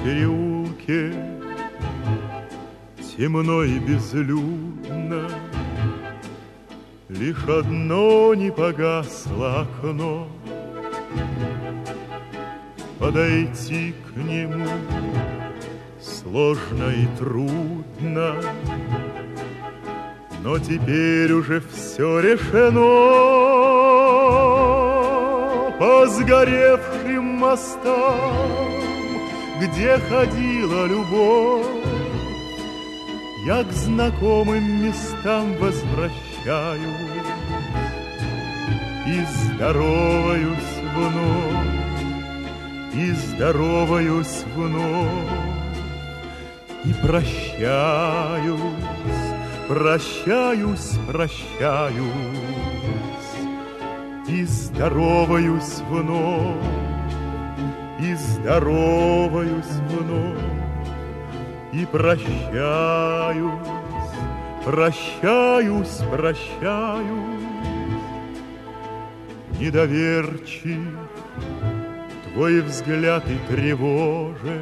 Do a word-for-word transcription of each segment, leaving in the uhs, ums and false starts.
переулке темно и безлюдно, лишь одно не погасло окно. Подойти к нему сложно и трудно, но теперь уже все решено. По сгоревшим мостам, где ходила любовь, я к знакомым местам возвращаюсь и здороваюсь вновь, и здороваюсь вновь, и прощаюсь, прощаюсь, прощаюсь, и здороваюсь вновь, и здороваюсь вновь, и прощаюсь, прощаюсь, прощаюсь. Недоверчив твой взгляд и тревожен,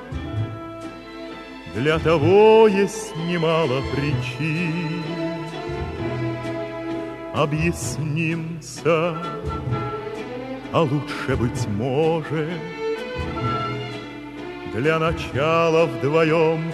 для того есть немало причин. Объяснимся, а лучше, быть может, для начала вдвоем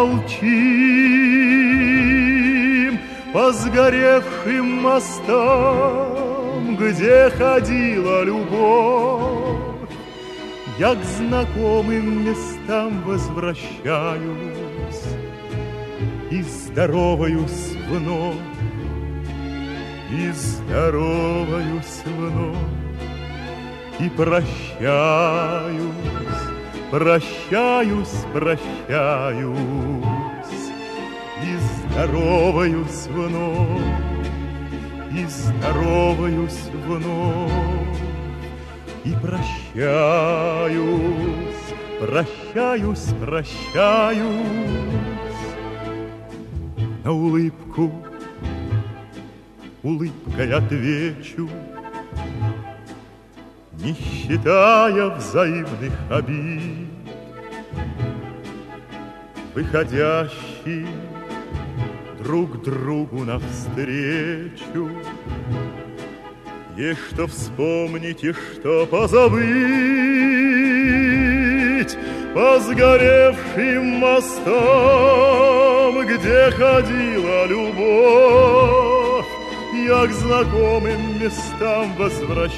помолчим по сгоревшим мостам, где ходила любовь. Я к знакомым местам возвращаюсь и здороваюсь вновь, и здороваюсь вновь, и прощаюсь, прощаюсь, прощаюсь, и здороваюсь вновь, и здороваюсь вновь, и прощаюсь, прощаюсь, прощаюсь. На улыбку улыбкой отвечу, не считая взаимных обид. Выходящие друг другу навстречу, есть что вспомнить и что позабыть. По сгоревшим мостам, где ходила любовь, я к знакомым местам возвращаюсь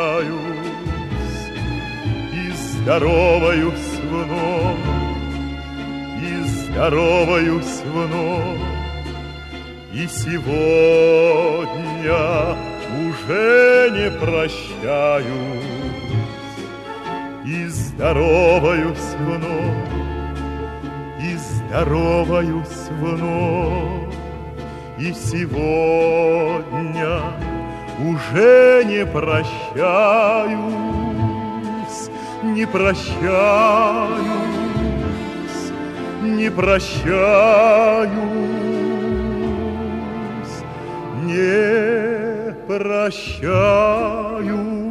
и здороваюсь вновь, и здороваюсь вновь, и сегодня уже не прощаюсь, и здороваюсь вновь, и здороваюсь вновь, и сегодня уже не прощаюсь, не прощаюсь, не прощаюсь, не прощаюсь.